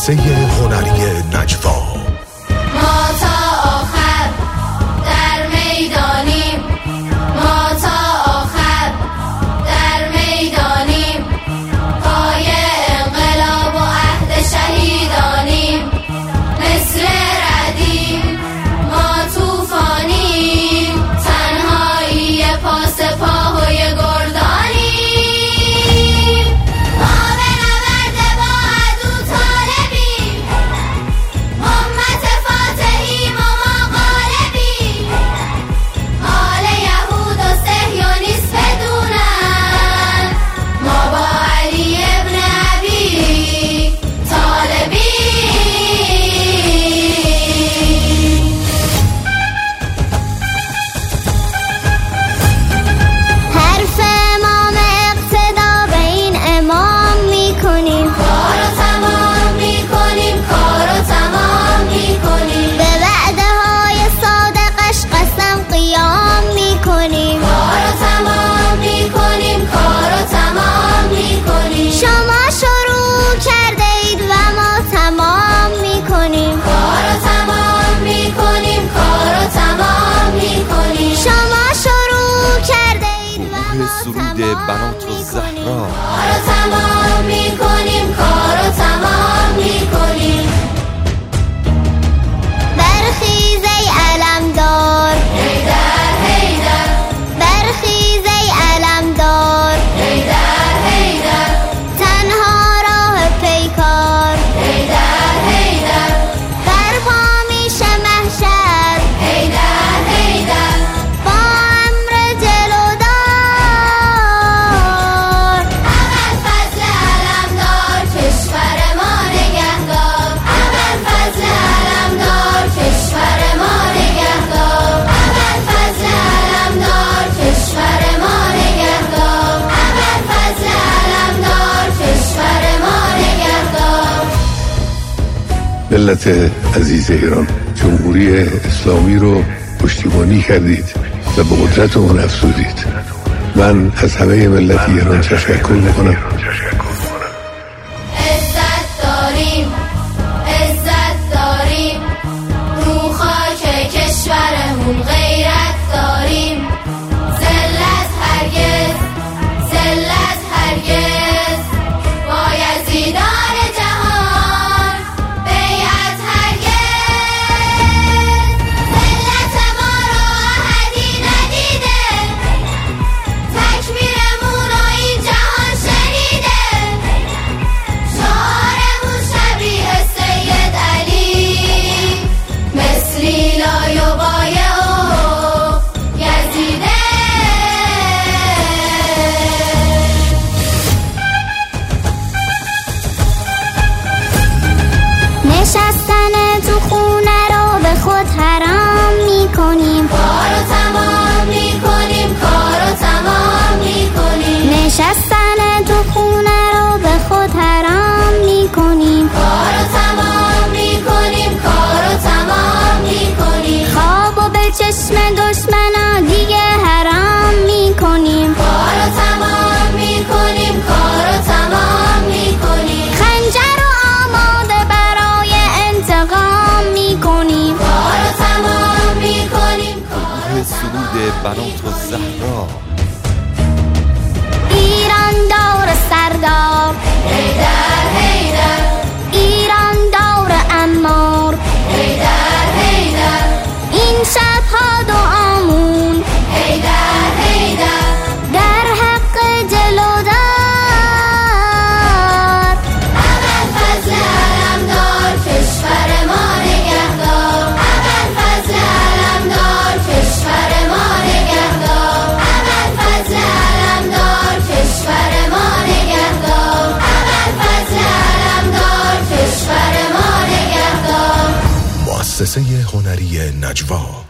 مؤسسه هنری نجوا. ما تا آخر در میدانیم، ما تا آخر در میدانیم، پای انقلاب و عهد شهیدانیم، مثل ردیم ما توفانیم، تنهایی پاس پاهای گردانیم، ما به نبرد با عدو طالبیم، امت فاتحیم و ما غالبیم، حال یهود و صهیونیست بدونن، ما با علی ابن ابی طالبیم. حرف امام اقتدا به این امام میکنیم، کار و تمام میکنیم، کار و تمام میکنیم، به وعده های صادقش قسم قیام میکنیم، کار و تمام میکنیم، کار و تمام میکنیم، شما شروع کرده اید و ما تمام میکنیم، کار و تمام میکنیم، کار و تمام میکنیم، شما شروع کرده اید و ما سرود تمام بنات الزهرا. کار و تمام میکنیم، کار و تمام میکنیم. برخیز ای علمدار، حیدر حیدر، برخیز ای علمدار، حیدر حیدر، تنها راه پیکار، حیدر حیدر، برپا میشه محشر، حیدر حیدر، با امر جلودار، ابوالفضل علمدار کشور ما نگهدار، ابوالفضل علمدار کشور ما نگهدار، ابوالفضل علمدار کشور ما نگهدار، ابوالفضل علمدار کشور ما نگهدار. ملت عزیز ایران، جمهوری اسلامی رو پشتیبانی کردید و به قدرت اون افزودید. من از همه ملت ایران تشکر میکنم. عزت داریم، عزت داریم، رو خاک کشورمون غیرت داریم، ذلت هرگز، ذلت هرگز، با یزیدان جهان بیعت هرگز، ذلت ما رو احدی ندیده، تکبیرمون رو این جهان شنیده، شعارمون شبیه سید علی، مثلی لا یبایعه یزیده. نشستن تو خونه رو به خود حرام میکنیم، کار و تمام میکنیم، کار و تمام میکنیم، نشستن تو خونه رو به خود حرام میکنیم، کار و تمام میکنیم، کار و تمام میکنیم، خواب و به چشم دشمنا دیگه حرام میکنیم، کار و تمام میکنیم، کار و تمام میکنیم، خنجر و آماده برای انتقام میکنیم، کار و تمام میکنیم، کار و سرود بنات الزهرا. ایران دور سردار، حیدر حیدر، ایران دور عمار، حیدر حیدر، این شبها دعامون، حیدر حیدر، در حق جلودار، ابوالفضل علمدار کشور ما نگهدار، ابوالفضل علمدار کشور ما نگهدار، ابوالفضل علمدار کشور ما نگهدار، ابوالفضل علمدار کشور ما نگهدار. مؤسسه هنری نجوا.